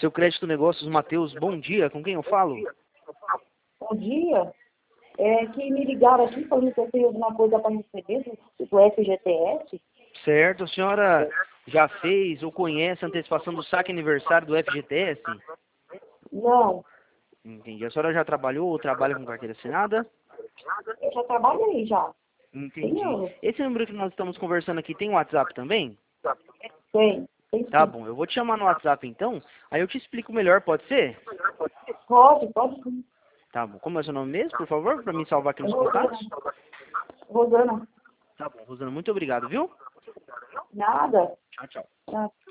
Seu Crédito Negócios, Matheus, bom dia. Com quem eu falo? Bom dia. É que me ligaram aqui falando que eu tenho alguma coisa para receber do FGTS. Certo. A senhora já fez ou conhece a antecipação do saque aniversário do FGTS? Não, Entendi. A senhora já trabalhou ou trabalha com carteira assinada? eu já trabalhei já. Tem Entendi. anos. Esse número que nós estamos conversando aqui tem WhatsApp também? Tem Tá sim. bom, eu vou te chamar no WhatsApp então, aí eu te explico melhor, pode ser? Pode sim. Tá bom. Como é o seu nome mesmo, por favor, para mim salvar aqui É nos Rosana. contatos? Rosana. Tá bom, Rosana, muito obrigado, viu? Nada. Tchau, tchau. Ah.